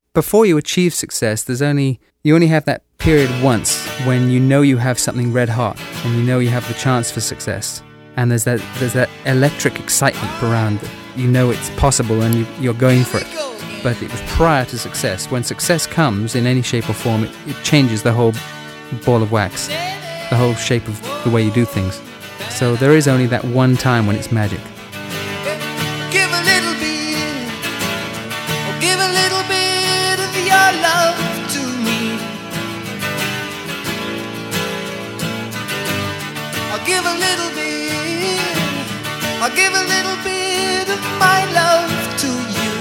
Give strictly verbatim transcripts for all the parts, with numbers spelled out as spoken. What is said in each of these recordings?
before you achieve success, there's only you only have that period once when you know you have something red hot and you know you have the chance for success. And there's that there's that electric excitement around it. You know it's possible and you, you're going for it. But it was prior to success. When success comes in any shape or form, it, it changes the whole ball of wax, the whole shape of the way you do things. So there is only that one time when it's magic. Give a little bit, or give a little bit of your love to me. I'll give a little bit, I'll give a little bit of my love to you.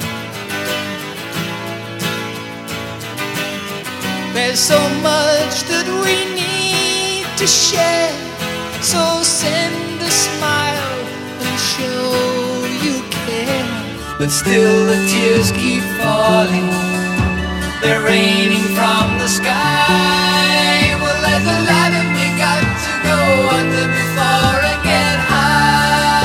There's so much that we need to share, so send a smile and show you care. But still the tears keep falling, they're raining from the sky. Well, there's a ladder we got to go under before I get high.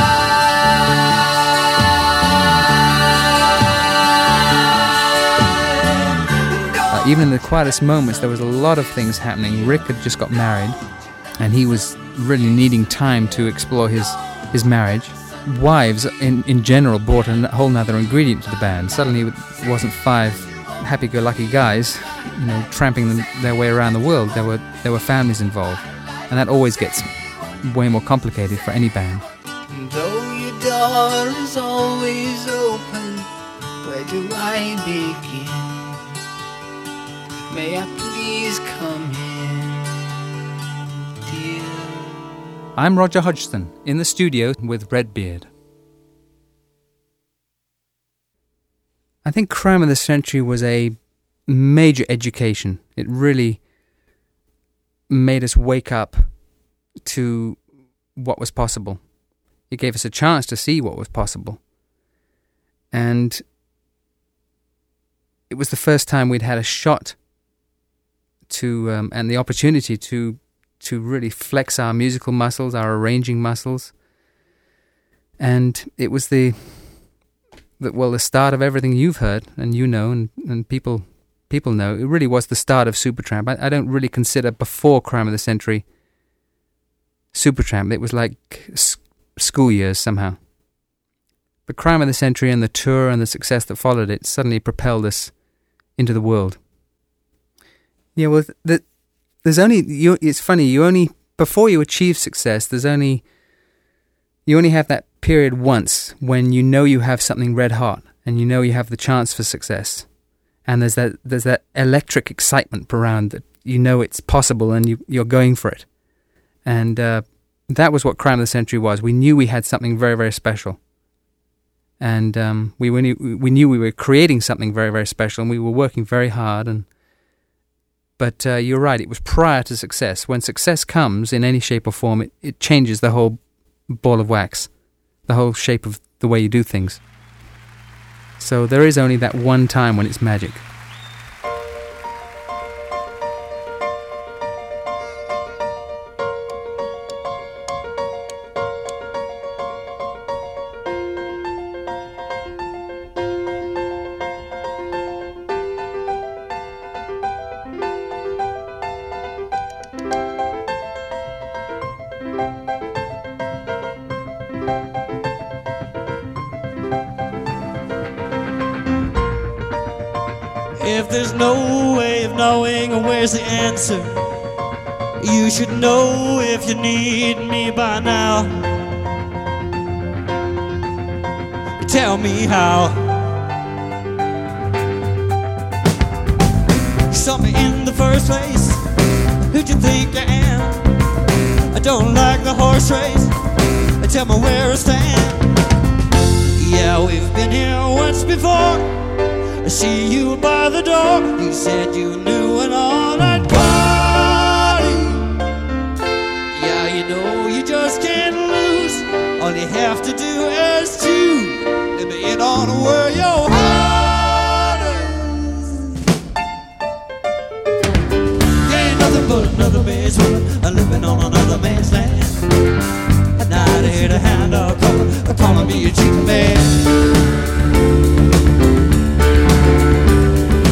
Uh, even in the quietest moments, there was a lot of things happening. Rick had just got married, and he was really needing time to explore his, his marriage. Wives, in, in general, brought a whole nother ingredient to the band. Suddenly it wasn't five happy-go-lucky guys, you know, tramping them, their way around the world. There were there were families involved, and that always gets way more complicated for any band. Though your door is always open, where do I begin? May I please come in, dear? I'm Roger Hodgson, in the studio with Redbeard. I think Crime of the Century was a major education. It really made us wake up to what was possible. It gave us a chance to see what was possible. And it was the first time we'd had a shot to um, and the opportunity to to really flex our musical muscles, our arranging muscles. And it was the, the well, the start of everything you've heard and you know and, and people people know. It really was the start of Supertramp. I, I don't really consider before Crime of the Century Supertramp. It was like s- school years somehow. But Crime of the Century and the tour and the success that followed it suddenly propelled us into the world. Yeah, well, the, there's only, you, it's funny, you only, before you achieve success, there's only, you only have that period once when you know you have something red hot and you know you have the chance for success. And there's that, there's that electric excitement around that you know it's possible and you, you're going for it. And uh, that was what Crime of the Century was. We knew we had something very, very special. And um, we, we, knew, we knew we were creating something very, very special, and we were working very hard. And But uh, you're right, it was prior to success. When success comes in any shape or form, it, it changes the whole ball of wax, the whole shape of the way you do things. So there is only that one time when it's magic. If there's no way of knowing where's the answer, you should know if you need me by now. Tell me how. You saw me in the first place. Who'd you think I am? I don't like the horse race. Tell me where I stand. Yeah, we've been here once before. I see you by the door. You said you knew an all-night party. Yeah, you know you just can't lose. All you have to do is choose. Let me in on where your heart is. You ain't nothing but another man's woman, living on another man's land. I'm not here to hand out calling, calling me a cheap man.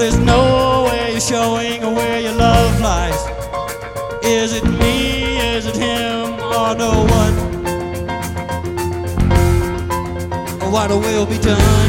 there's no way of showing where your love lies. Is it me, is it him, or no one? What will be done?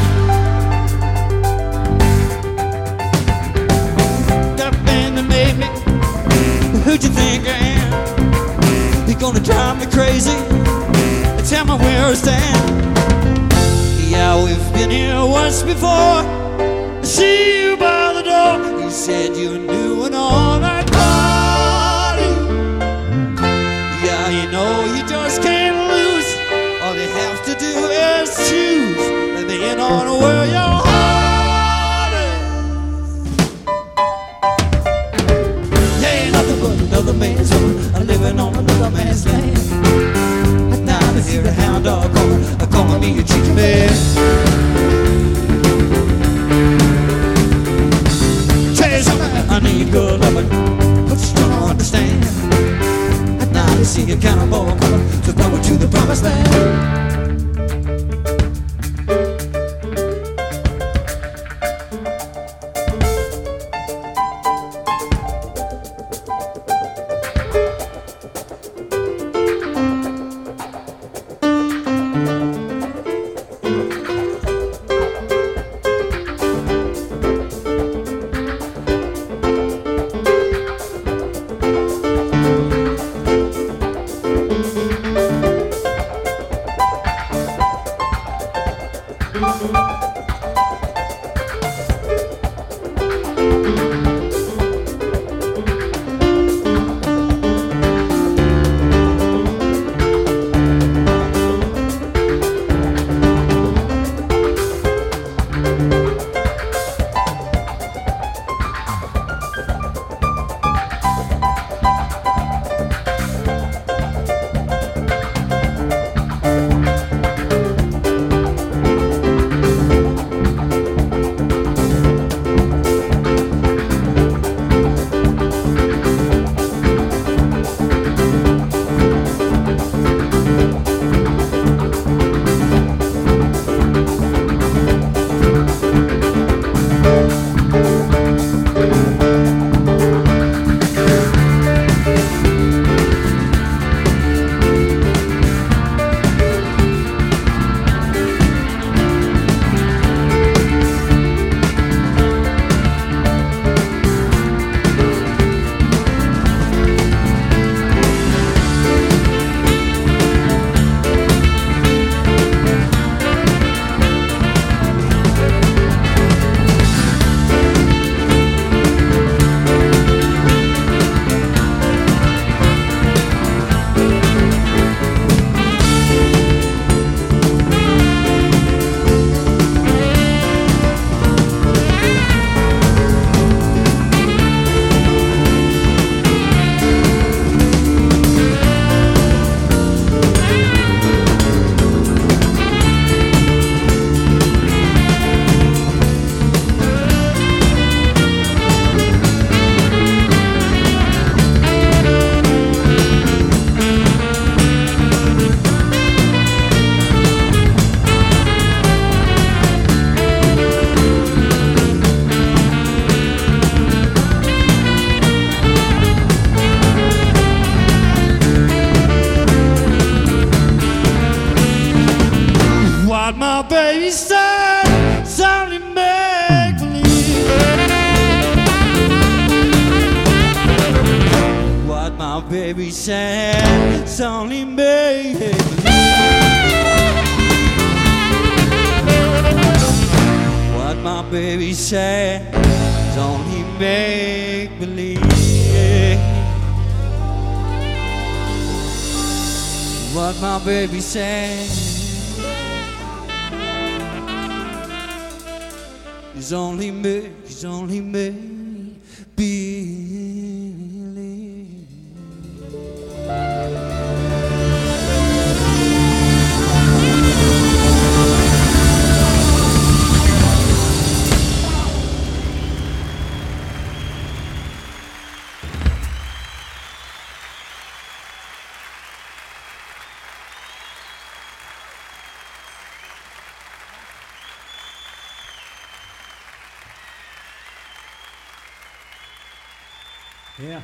That man that made me, who'd you think I am? You're gonna drive me crazy, tell me where I stand. Yeah, we've been here once before. I see you by the door. You said you knew an all-night party. Yeah, you know you just can't lose. All you have to do is choose. Let me in on where your heart is. You ain't nothing but another man's woman, living on another man's land. At night I hear a hound dog calling, calling me a chicken man. I need good loving, but you don't understand. At night I see a cannonball coming, so come to the promised land. Baby said it's only make believe. What my baby said it's only make believe. What my baby said is only make, is only make believe. Yeah.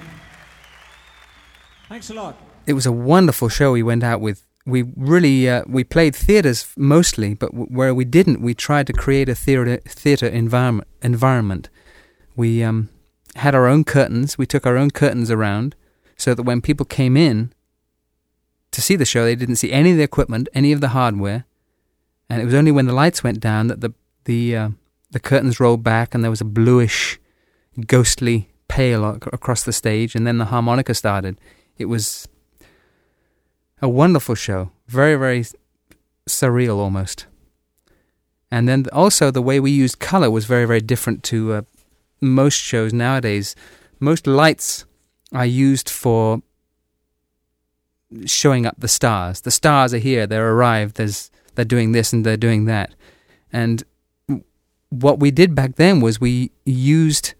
Thanks a lot. It was a wonderful show we went out with. We really, uh, we played theatres mostly, but w- where we didn't, we tried to create a theatre theatre environment. environment. We um, had our own curtains. We took our own curtains around so that when people came in to see the show, they didn't see any of the equipment, any of the hardware. And it was only when the lights went down that the the uh, the curtains rolled back and there was a bluish, ghostly pale ac- across the stage, and then the harmonica started. It was a wonderful show, very, very surreal almost. And then also the way we used colour was very, very different to uh, most shows nowadays. Most lights are used for showing up the stars. The stars are here, they're arrived, there's, they're doing this and they're doing that. And what we did back then was we used,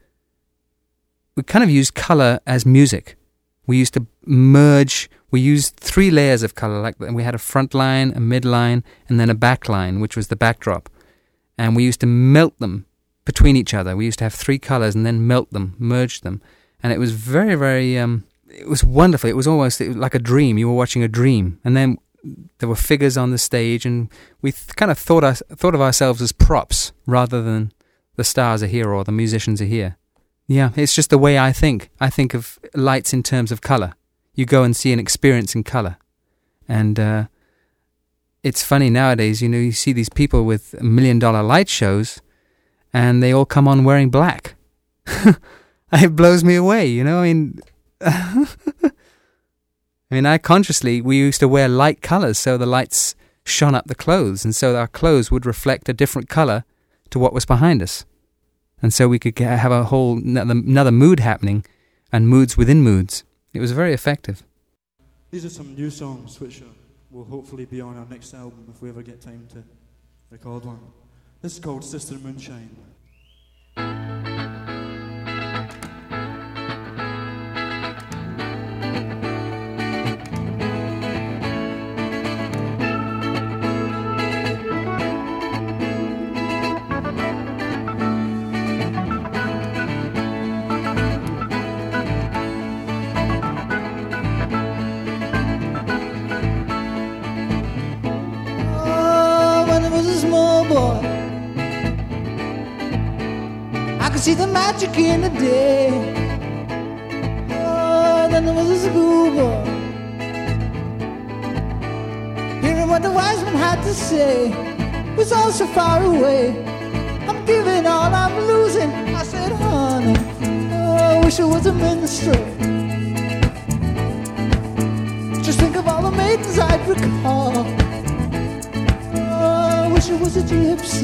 we kind of used colour as music. We used to merge, we used three layers of colour, like we had a front line, a mid line, and then a back line, which was the backdrop. And we used to melt them between each other. We used to have three colours and then melt them, merge them. And it was very, very, um, it was wonderful. It was almost it was like a dream. You were watching a dream. And then there were figures on the stage, and we th- kind of thought, us, thought of ourselves as props rather than the stars are here or the musicians are here. Yeah, it's just the way I think. I think of lights in terms of colour. You go and see an experience in colour. And uh, it's funny nowadays, you know, you see these people with million dollar light shows and they all come on wearing black. It blows me away, you know, I mean... I mean, I consciously, we used to wear light colours so the lights shone up the clothes, and so our clothes would reflect a different colour to what was behind us. And so we could have a whole another, another mood happening, and moods within moods. It was very effective. These are some new songs which uh, will hopefully be on our next album if we ever get time to record one. This is called Sister Moonshine. See the magic in the day. Oh, then there was a schoolboy, hearing what the wise man had to say. It was all so far away. I'm giving all I'm losing. I said, honey, oh, I wish I was a minstrel. Just think of all the maidens I'd recall. Oh, I wish I was a gypsy.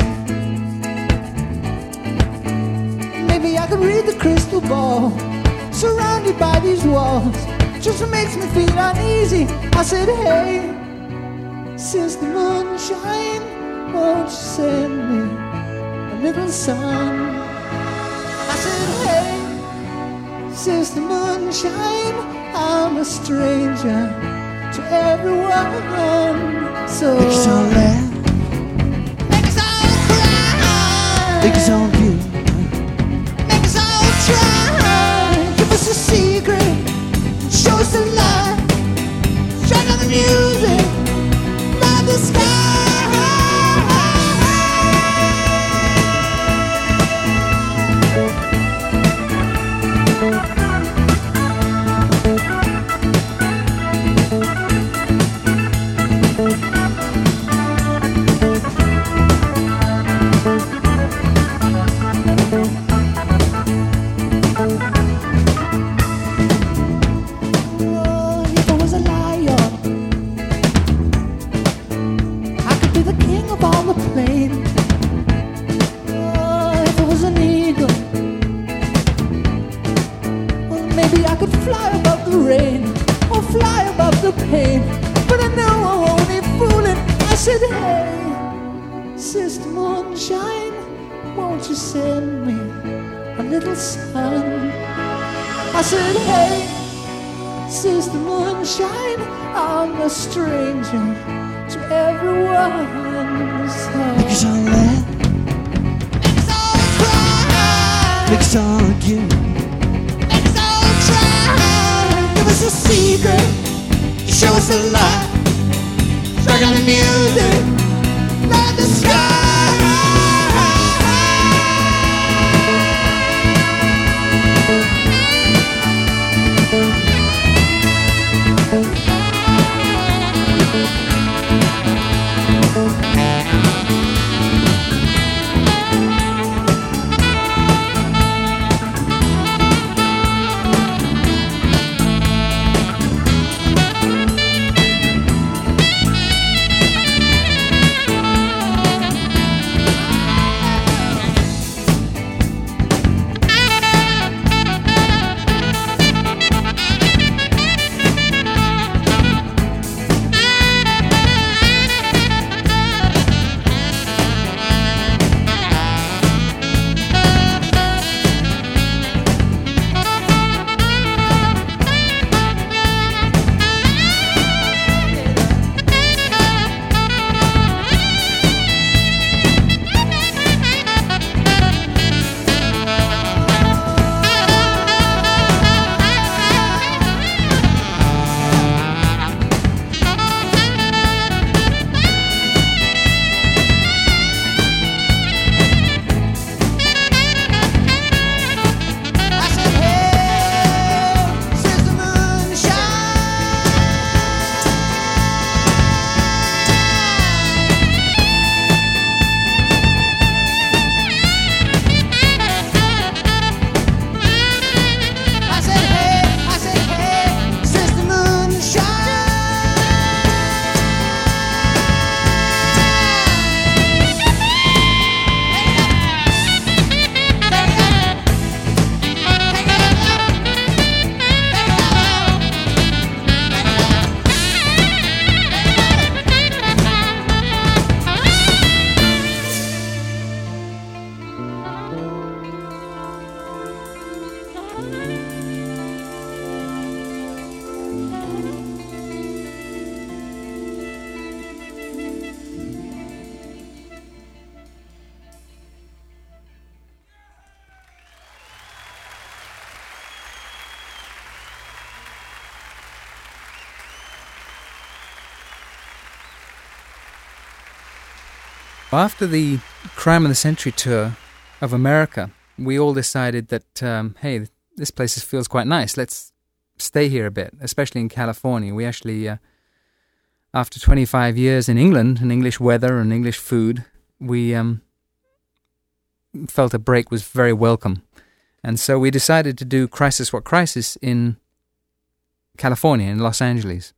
Maybe I could read the crystal ball, surrounded by these walls. Just makes me feel uneasy. I said, hey, Sister Moonshine, won't you send me a little sun? I said, hey, Sister Moonshine, I'm a stranger to everyone. So make us all laugh, make us all cry, make us all give, try, give us a secret, show us the light, shine on the music, light the sky. I said, hey, Sister Moonshine, I'm a stranger to everyone. So make us all laugh, make us all cry, make us all give, make us all try. us alive. Striking the music, light the sky. After the Crime of the Century tour of America, we all decided that, um, hey, this place feels quite nice. Let's stay here a bit, especially in California. We actually, uh, after twenty-five years in England, and English weather and English food, we um, felt a break was very welcome. And so we decided to do Crisis What Crisis in California, in Los Angeles.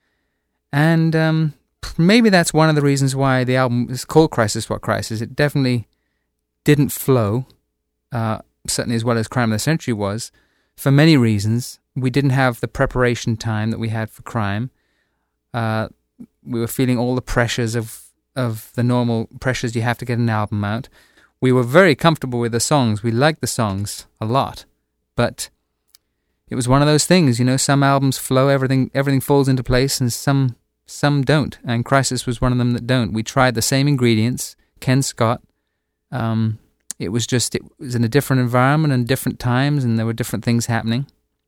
And um, maybe that's one of the reasons why the album is called Crisis What Crisis. It definitely didn't flow, uh, certainly as well as Crime of the Century was, for many reasons. We didn't have the preparation time that we had for Crime. Uh, we were feeling all the pressures of, of the normal pressures you have to get an album out. We were very comfortable with the songs. We liked the songs a lot. But it was one of those things, you know, some albums flow, everything everything falls into place, and some some don't. And Crisis was one of them that don't. We tried the same ingredients, Ken Scott. Um, it was just, it was in a different environment and different times, and there were different things happening.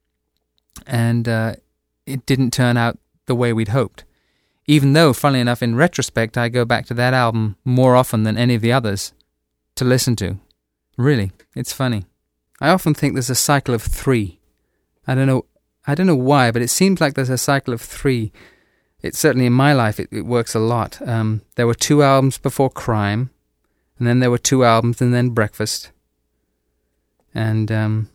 And uh, it didn't turn out the way we'd hoped. Even though, funnily enough, in retrospect, I go back to that album more often than any of the others to listen to. Really, it's funny. I often think there's a cycle of three. I don't know I don't know why, but it seems like there's a cycle of three. It certainly in my life, it, it works a lot. Um, there were two albums before Crime, and then there were two albums, and then Breakfast. And um,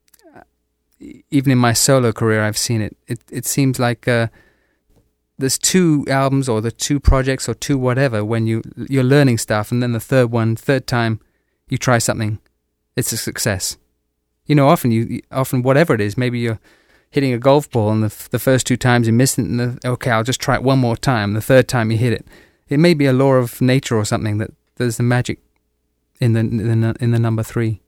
even in my solo career, I've seen it. It, it seems like uh, there's two albums or the two projects or two whatever when you, you're learning stuff, and then the third one, third time you try something, it's a success. You know, often, you often whatever it is, maybe you're hitting a golf ball and the, the first two times you miss it, and the, okay, I'll just try it one more time. The third time you hit it. It may be a law of nature or something that there's the magic in the in the, in the number three.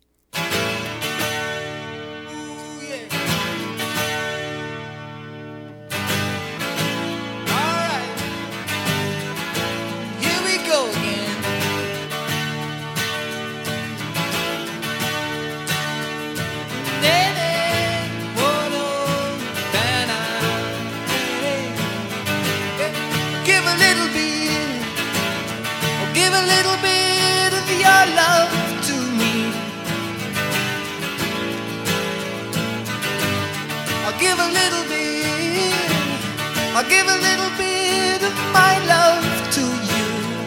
give a little bit, I'll give a little bit of my love to you.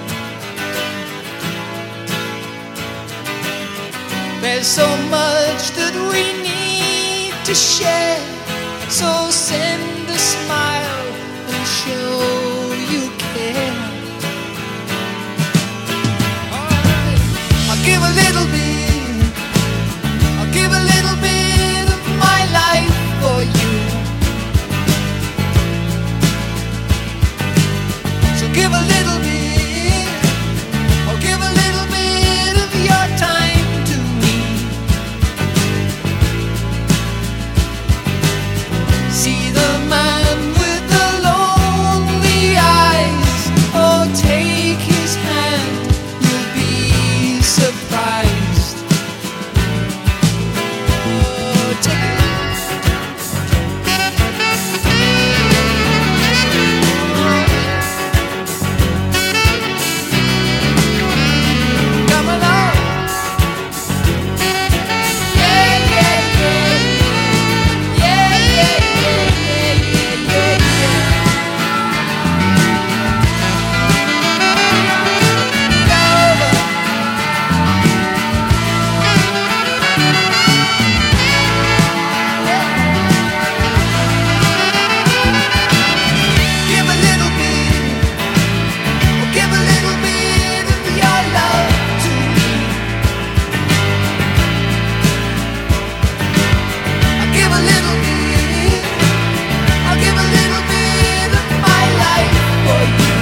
There's so much that we need to share, so send a smile and show you care. Alright, I'll give a little bit, I'll give a little bit of my life for you. So give a little bit, or give a little bit of your time to me. See the man with the lonely eyes, oh take his hand, you'll be surprised. Oh, take it. Come along. Yeah, yeah, yeah. Yeah, yeah, yeah, yeah, yeah, yeah, give a little bit, oh, give a little bit of your love to me. I'll give a little bit, I'll give a little bit of my life for you.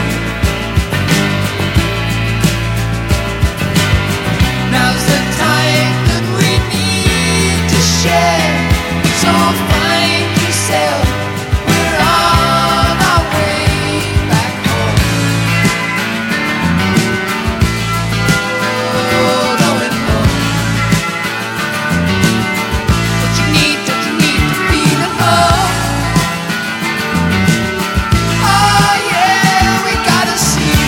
Now's the time that we need to share, so find yourself, we're on our way back home. Oh, going home. But you need to, you need to feel at home. Oh yeah, we gotta see.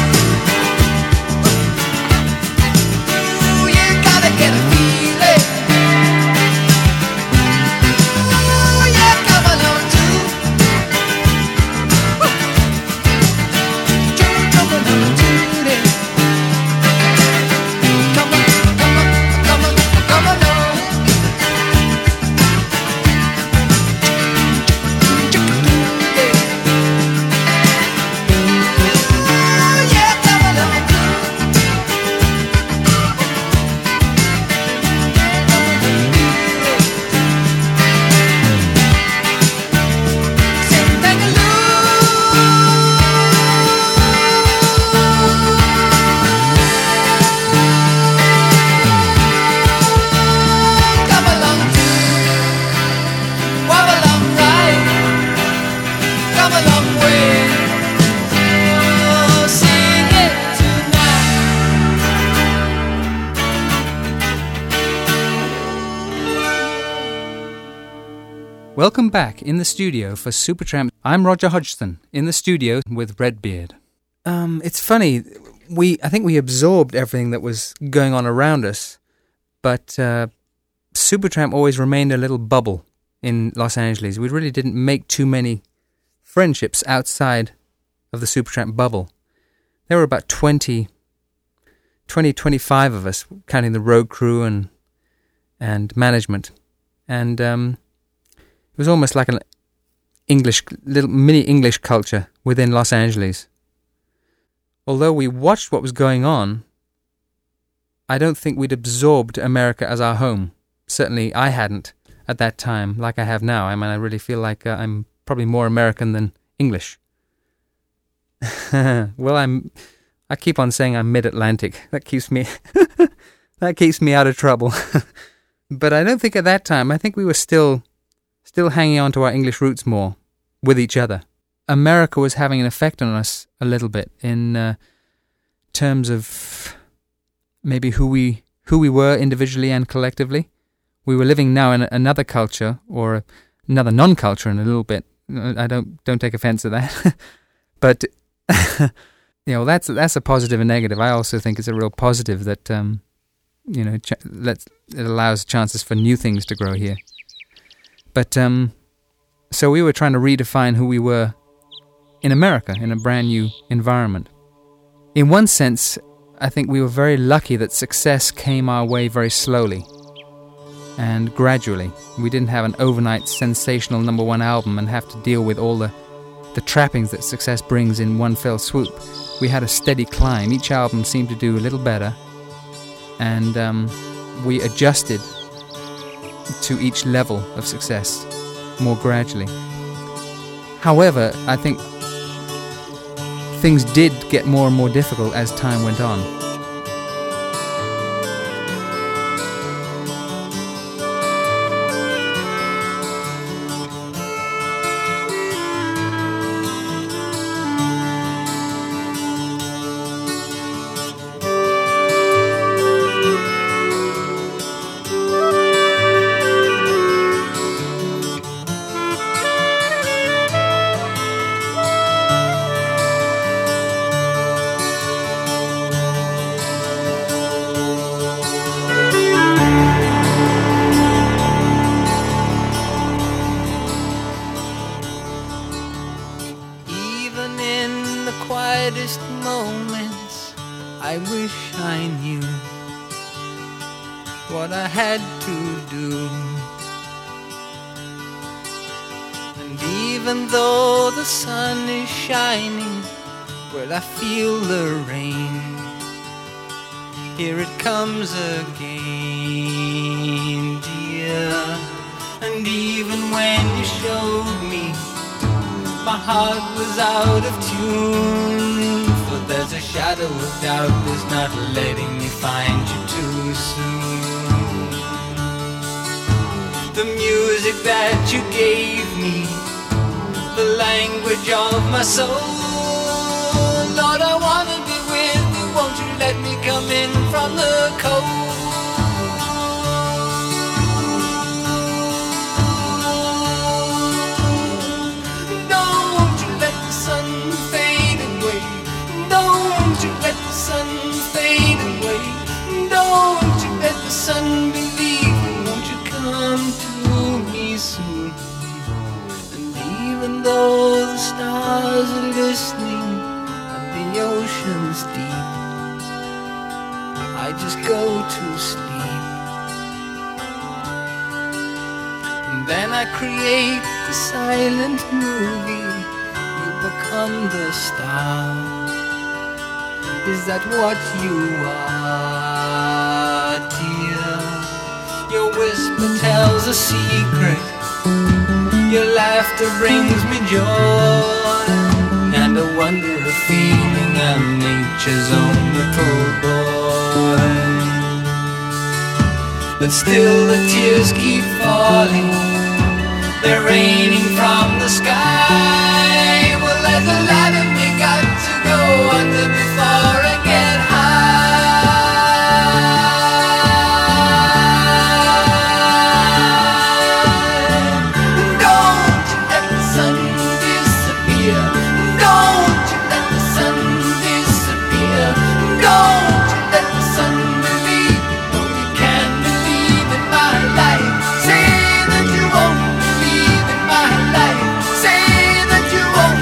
Ooh, you gotta get a feeling. Ooh, yeah, come along too. Woo. Come along too then. Come on, come on, come on, come along. Ooh, yeah, come along too. Sing come along too. Wobble along right. Come a long way. Oh, sing it tonight. Welcome back in the studio for Supertramp. I'm Roger Hodgson in the studio with Redbeard. Um, it's funny. We I think we absorbed everything that was going on around us, but uh, Supertramp always remained a little bubble in Los Angeles. We really didn't make too many friendships outside of the Supertramp bubble. There were about twenty, twenty, twenty-five of us, counting the road crew and and management, and um, it was almost like an English little mini English culture within Los Angeles. Although we watched what was going on, I don't think we'd absorbed America as our home. Certainly I hadn't at that time, like I have now. I mean, I really feel like uh, I'm probably more American than English. Well, I'm. I keep on saying I'm mid-Atlantic. That keeps me. that keeps me out of trouble. But I don't think at that time. I think we were still, still hanging on to our English roots more with each other. America was having an effect on us a little bit in uh, terms of maybe who we who we were individually and collectively. We were living now in another culture or another non-culture in a little bit. I don't don't take offense to that, but you know that's that's a positive and negative. I also think it's a real positive that um, you know ch- lets it allows chances for new things to grow here. But um, So we were trying to redefine who we were in America, in a brand new environment. In one sense, I think we were very lucky that success came our way very slowly and gradually. We didn't have an overnight sensational number one album and have to deal with all the, the trappings that success brings in one fell swoop. We had a steady climb. Each album seemed to do a little better, and um, we adjusted to each level of success more gradually. However, I think things did get more and more difficult as time went on. quietest moments, I wish I knew what I had to do. And even though the sun is shining, well, I feel the rain. Here it comes again, dear. And even when you showed me, my heart was out of tune. For there's a shadow of doubt that's not letting me find you too soon. The music that you gave me, the language of my soul. Lord, I wanna be with you, won't you let me come in from the cold? Sun, believe me, won't you come to me soon? And even though the stars are listening and the ocean's deep, I just go to sleep. And then I create the silent movie, you become the star. Is that what you are, dear? Your whisper tells a secret, your laughter brings me joy, and a wonder of feeling I'm nature's own little boy. But still the tears keep falling, they're raining from the sky. Well, there's a ladder me got to go under before I get high. Don't you let the sun disappear. Don't you let the sun disappear. Don't you let the sun believe. No, you can't believe in my life. Say that you won't believe in my life. Say that you won't.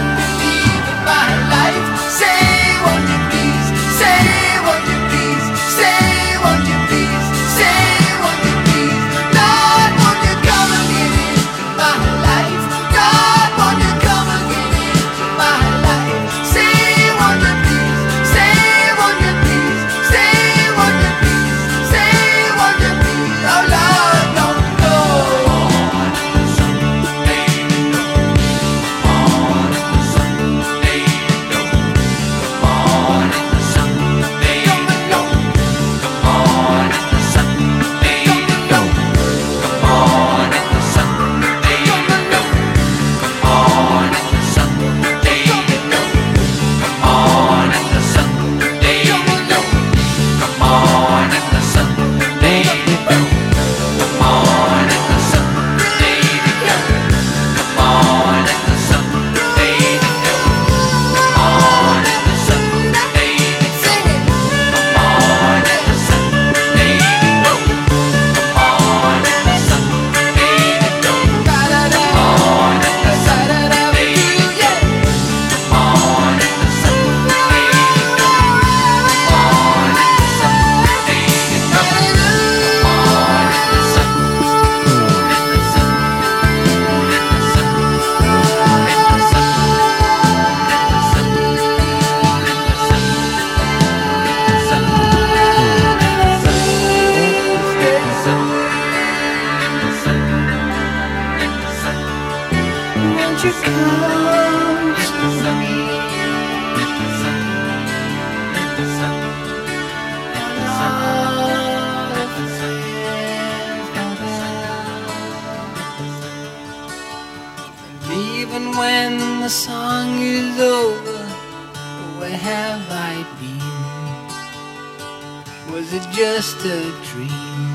Even when the song is over, where have I been? Was it just a dream?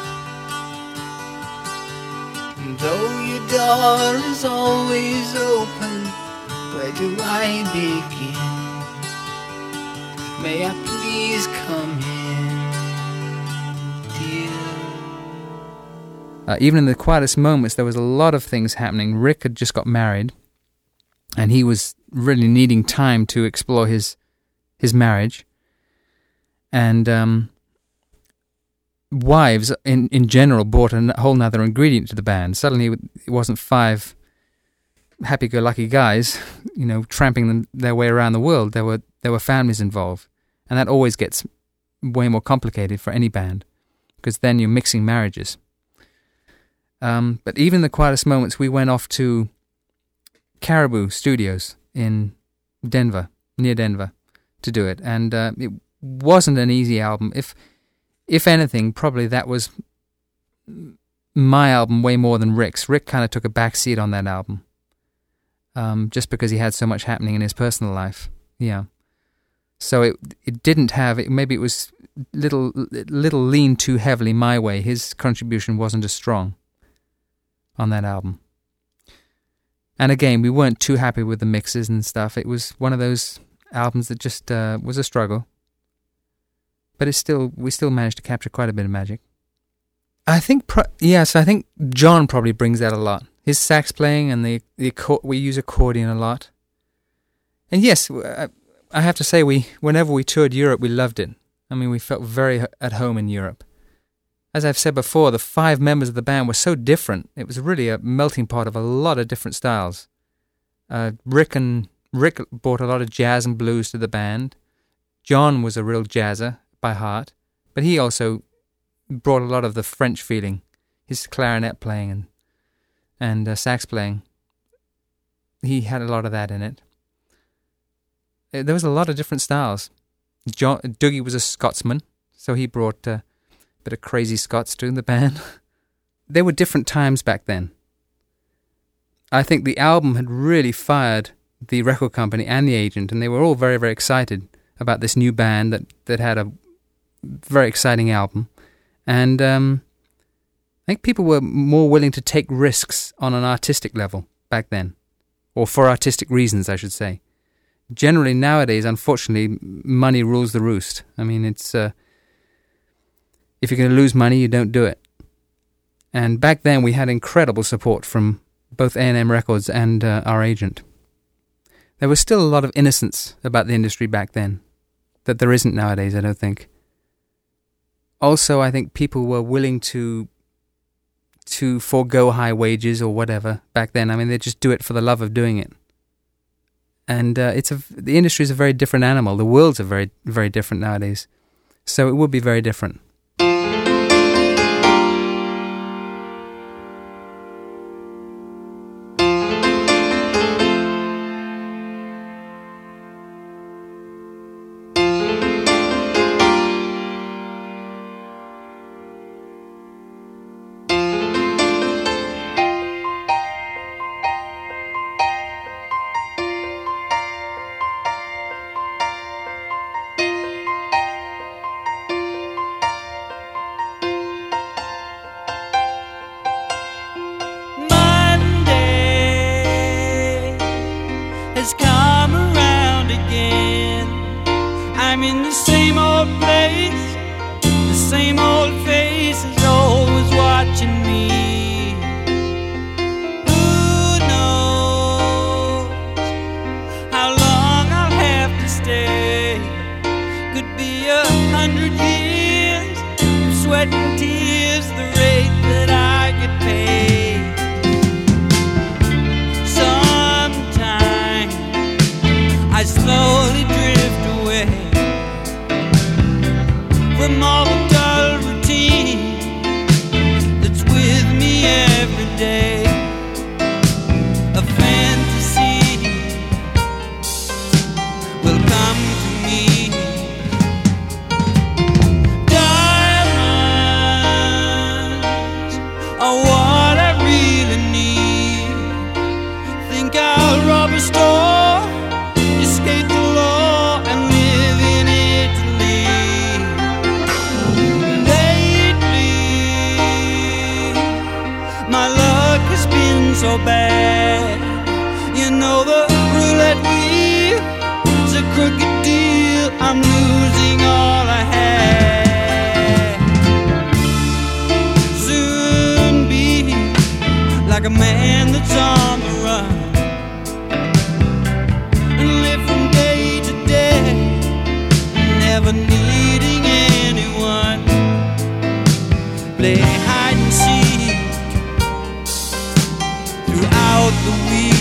And though your door is always open, where do I begin? May I please come in, dear? Uh, even in the quietest moments, there was a lot of things happening. Rick had just got married, and he was really needing time to explore his his marriage. And um, wives, in, in general, brought a whole nother ingredient to the band. Suddenly, it wasn't five happy-go-lucky guys, you know, tramping them, their way around the world. There were there were families involved, and that always gets way more complicated for any band, because then you're mixing marriages. Um, but even in the quietest moments, we went off to Caribou Studios in Denver, near Denver, to do it. And uh, it wasn't an easy album. If if anything, probably that was my album way more than Rick's. Rick kind of took a back seat on that album, um, just because he had so much happening in his personal life. Yeah. So it it didn't have, it, maybe it was little little lean too heavily my way. His contribution wasn't as strong on that album. And again, we weren't too happy with the mixes and stuff. It was one of those albums that just uh, was a struggle. But it's still, we still managed to capture quite a bit of magic. I think, pro- yes, I think John probably brings that a lot. His sax playing and the, the accord- we use accordion a lot. And yes, I, I have to say, we whenever we toured Europe, we loved it. I mean, we felt very at home in Europe. As I've said before, the five members of the band were so different. It was really a melting pot of a lot of different styles. Uh, Rick and Rick brought a lot of jazz and blues to the band. John was a real jazzer by heart, but he also brought a lot of the French feeling. His clarinet playing and and uh, sax playing, he had a lot of that in it. There was a lot of different styles. John, Dougie was a Scotsman, so he brought Uh, bit of crazy Scots to the band. There were different times back then. I think the album had really fired the record company and the agent, and they were all very, very excited about this new band that, that had a very exciting album. And um, I think people were more willing to take risks on an artistic level back then, or for artistic reasons, I should say. Generally, nowadays, unfortunately, money rules the roost. I mean, it's... Uh, If you're going to lose money, you don't do it. And back then, we had incredible support from both A and M Records and uh, our agent. There was still a lot of innocence about the industry back then that there isn't nowadays, I don't think. Also, I think people were willing to to forego high wages or whatever back then. I mean, they just do it for the love of doing it. And uh, it's a, the industry is a very different animal. The world's a very, very different nowadays. So it would be very different. so bad. You know the roulette wheel is a crooked deal. I'm losing all I had. Soon be like a man that's on the run, and live from day to day, never needing anyone. Play hide and seek throughout the week.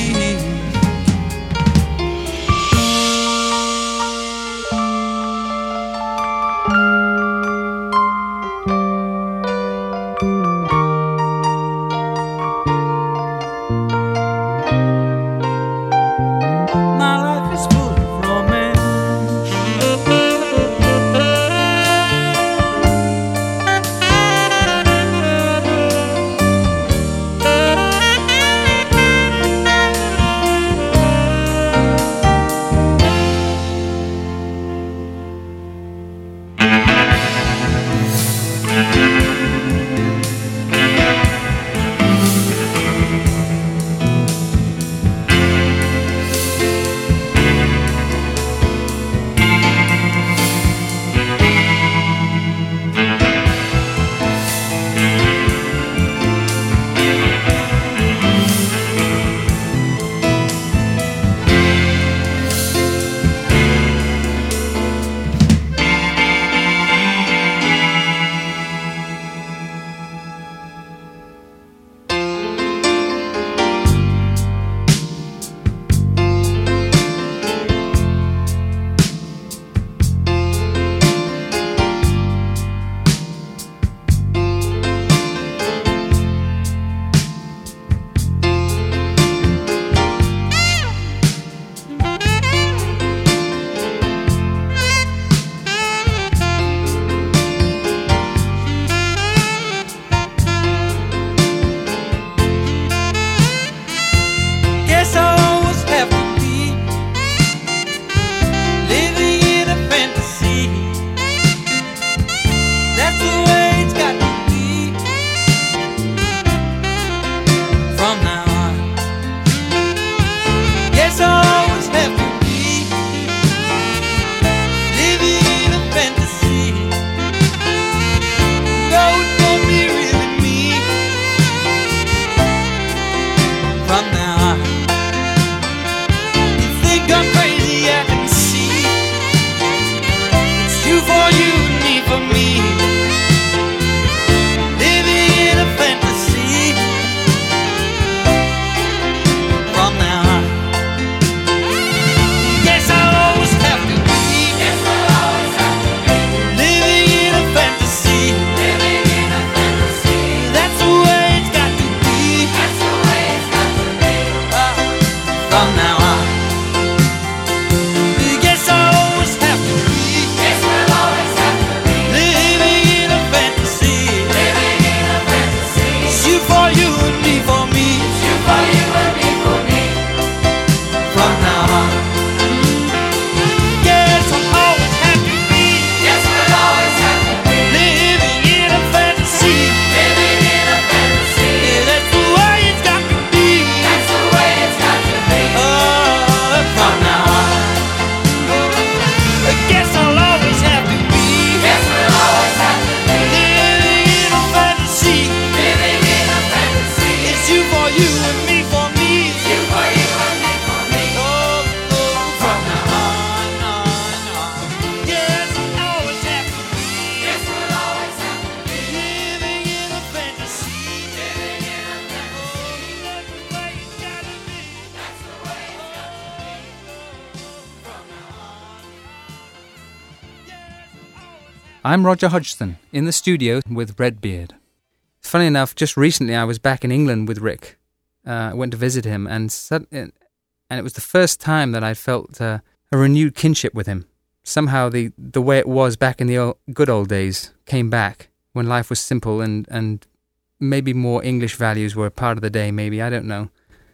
I'm Roger Hodgson, in the studio with Redbeard. Funny enough, just recently I was back in England with Rick. Uh, I went to visit him, and and it was the first time that I felt uh, a renewed kinship with him. Somehow the, the way it was back in the old, good old days came back, when life was simple and, and maybe more English values were a part of the day, maybe, I don't know.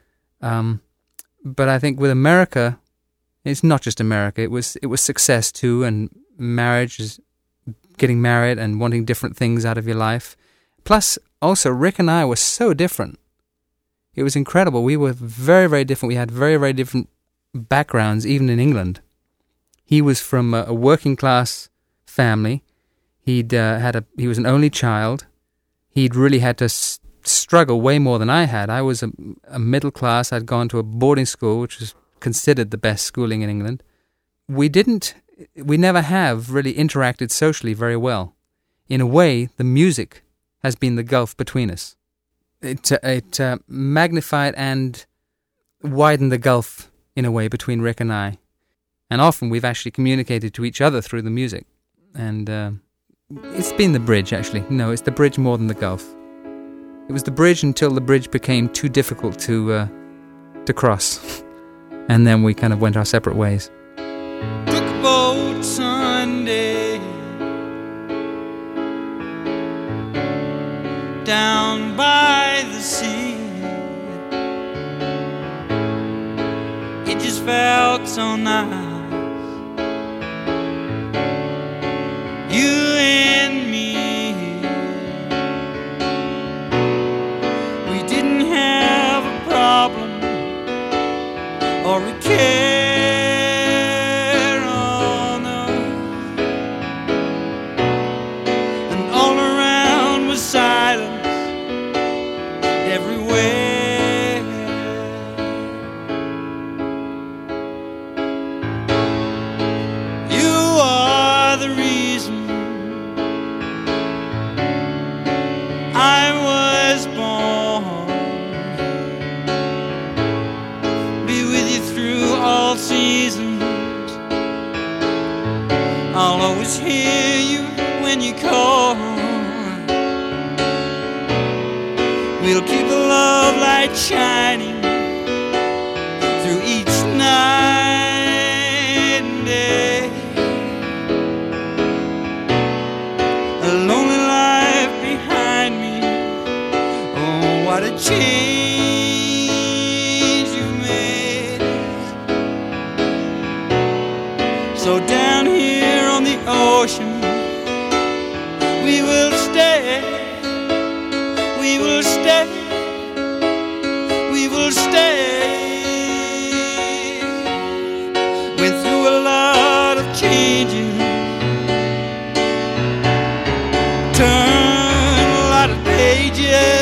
Um, but I think with America, it's not just America, it was it was success too, and marriage is getting married and wanting different things out of your life. Plus, also, Rick and I were so different. It was incredible. We were very, very different. We had very, very different backgrounds, even in England. He was from a, a working class family. He'd uh, had a he was an only child. He'd really had to s- struggle way more than I had. I was a, a middle class. I'd gone to a boarding school, which was considered the best schooling in England. We didn't, we never have really interacted socially very well. In a way, the music has been the gulf between us. It, uh, it uh, magnified and widened the gulf, in a way, between Rick and I. And often we've actually communicated to each other through the music. And uh, it's been the bridge, actually. No, it's the bridge more than the gulf. It was the bridge until the bridge became too difficult to uh, to cross. And then we kind of went our separate ways. Took a boat Sunday down by the sea. It just felt so nice. You and me, we didn't have a problem or a care on us, and all around was silence everywhere. You are the reason I was born. Be with you through all seasons. I'll always hear you when you call. We'll keep the love light shining through each night and day. A lonely life behind me. Oh, what a change you've made. So down here on the ocean, we will stay. We will stay. We will stay. Went through a lot of changes, turned a lot of pages.